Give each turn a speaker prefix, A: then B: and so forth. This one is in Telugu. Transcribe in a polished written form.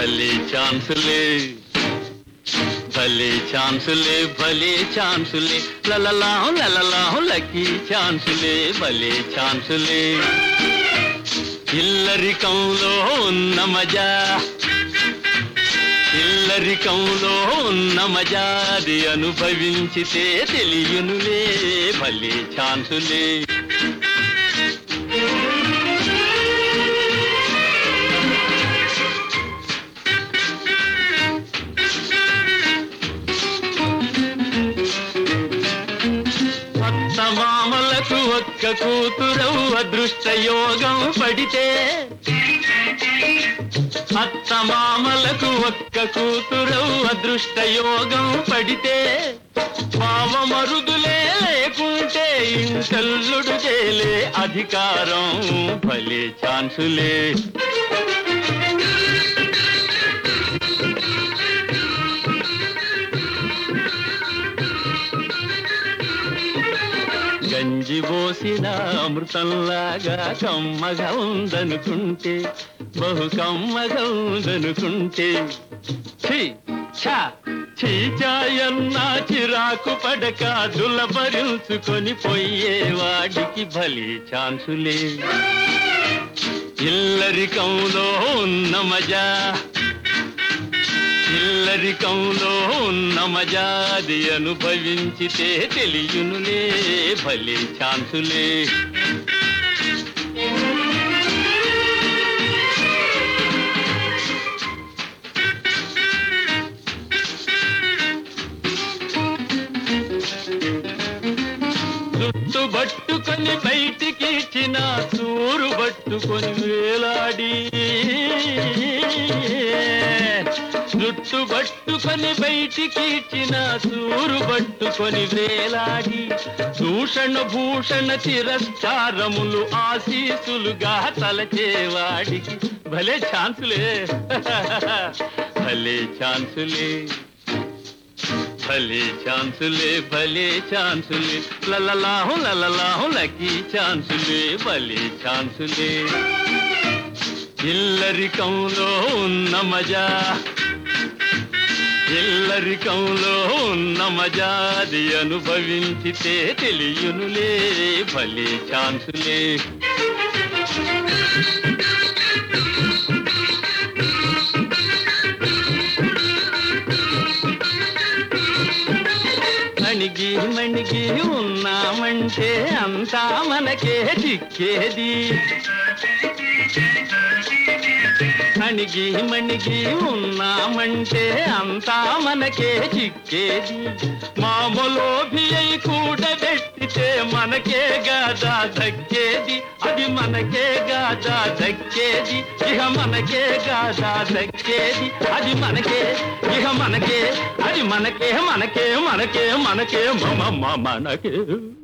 A: భలే ఛాన్సులే భలే ఛాన్సులే భలే ఛాన్సులే లలలాం లక్కీ ఛాన్సులే భలే ఛాన్సులే ఇల్లరికంలో ఉన్న మజా ఇల్లరికంలో ఉన్న మజాది అనుభవించితే తెలియనులే భలే ఛాన్సులే మామలకు ఒక్క కూతురవు అదృష్ట యోగం పడితే అత్త మామలకు ఒక్క కూతురవు అదృష్ట యోగం పడితే మామ మరుదులే లేకుంటే ఇంటల్లుడు చేలే అధికారం భలే ఛాన్సులే గంజి పోసిన అమృతంలాగా కమ్మగా ఉందనుకుంటే బహు కమ్మగా ఉందనుకుంటే చీచాయన్నా చిరాకు పడక దులపరుచుకొని పోయేవాడికి భలే ఛాన్సులే ఇల్లరికంలో ఉన్న మజా ఇల్లరికంలో ఉన్న మజాది అనుభవించితే తెలియనులే భలే ఛాన్సులే జుట్టు పట్టుకొని బయటికి ఇచ్చిన సూరు పట్టుకొని వేలాడి జుట్టు పట్టుకొని బయటికి ఇచ్చిన సూరు పట్టుకొని వేలాడి దూషణ భూషణ తిరస్కారములు ఆశీసులుగా తలచేవాడికి భలే ఛాన్సులే భలే ఛాన్సులే భలే ఛాన్సులే భలే ఛాన్సులే లలలాం లక్కీ ఛాన్సులే భలే ఛాన్సులే ఇల్లరికంలో ఉన్న మజా ఇల్లరికంలో ఉన్న మజాది అనుభవించితే తెలియనులే భలే ఛాన్సులే మణిగి మణిగి ఉన్నామంటే అంతా మనకే చిక్కేది మణిగి మణిగి ఉన్నామంటే అంతా మనకే చిక్కేది మామలోభి అయి కూడబెట్టితే మనకే గాదా దక్కేది అది మనకే గాదా దక్కేది ఇహ మనకే గాదా దక్కేది అది మనకే ఇహ మనకే అది మనకే మనకే మనకే మనకే మనకే